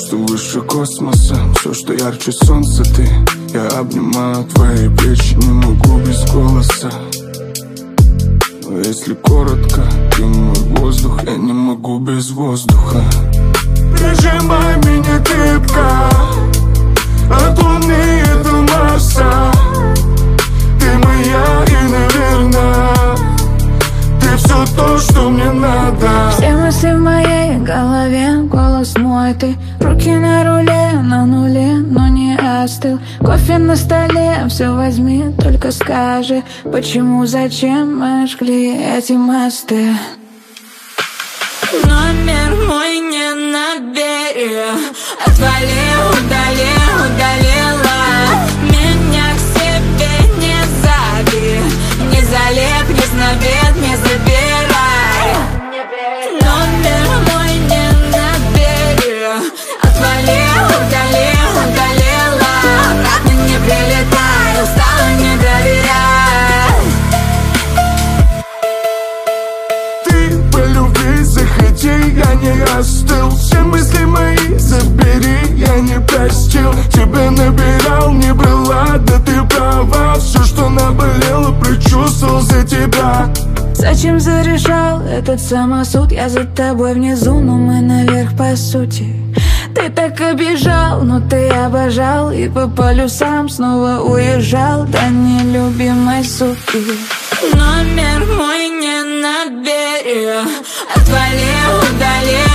что выше космоса, все, что ярче солнца ты. Я обнимаю твои плечи, не могу без голоса. Но если коротко, ты мой воздух, я не могу без воздуха. Прижимай меня крепко от Луны и до Марса. Ты моя и, наверное, ты все то, что мне надо. Все мысли в моей голове, голос мой ты. Руки на руле, на нуле, но не остыл. Кофе на столе, все возьми, только скажи, почему, зачем мы жгли эти мосты. Номер мой не набери, отвали, удали, удалила. Меня к себе не зови, не залеп, не знавет, не забирай. Номер мой не набери, отвали, удали, удалила. Обратно не прилетай, устала, не доверяй. Ты по любви захоти, я не остыл. Все мысли мои забери, я не простил. Тебя набирал, не была, да ты права. Все, что наболело, предчувствовал за тебя. Зачем зарешал этот самосуд? Я за тобой внизу, но мы наверх по сути. Ты так обижал, но ты обожал. И по полюсам снова уезжал до нелюбимой суки. Номер мой не набери, отвали, удали,